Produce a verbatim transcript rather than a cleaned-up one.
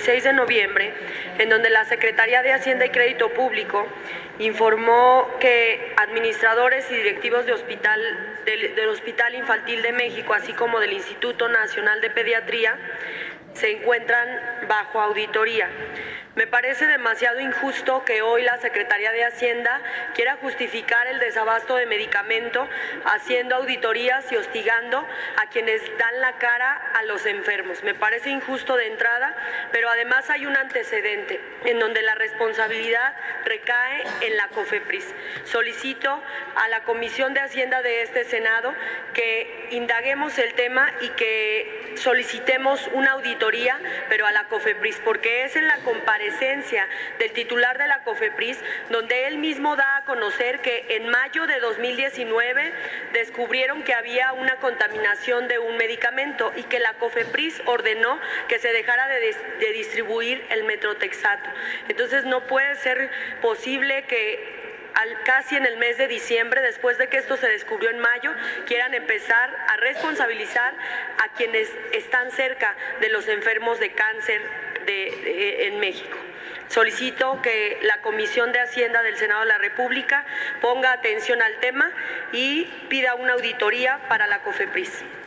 dieciséis de noviembre, en donde la Secretaría de Hacienda y Crédito Público informó que administradores y directivos de hospital, del, del Hospital Infantil de México, así como del Instituto Nacional de Pediatría, se encuentran bajo auditoría. Me parece demasiado injusto que hoy la Secretaría de Hacienda quiera justificar el desabasto de medicamento haciendo auditorías y hostigando a quienes dan la cara a los enfermos. Me parece injusto de entrada, pero además hay un antecedente en donde la responsabilidad recae en la COFEPRIS. Solicito a la Comisión de Hacienda de este Senado que indaguemos el tema y que solicitemos una auditoría, pero a la COFEPRIS, porque es en la comparecencia del titular de la COFEPRIS donde él mismo da a conocer que en mayo de dos mil diecinueve descubrieron que había una contaminación de un medicamento y que la COFEPRIS ordenó que se dejara de, de distribuir el metrotexato. Entonces no puede ser posible que Al, casi en el mes de diciembre, después de que esto se descubrió en mayo, quieran empezar a responsabilizar a quienes están cerca de los enfermos de cáncer de, de, en México. Solicito que la Comisión de Hacienda del Senado de la República ponga atención al tema y pida una auditoría para la COFEPRIS.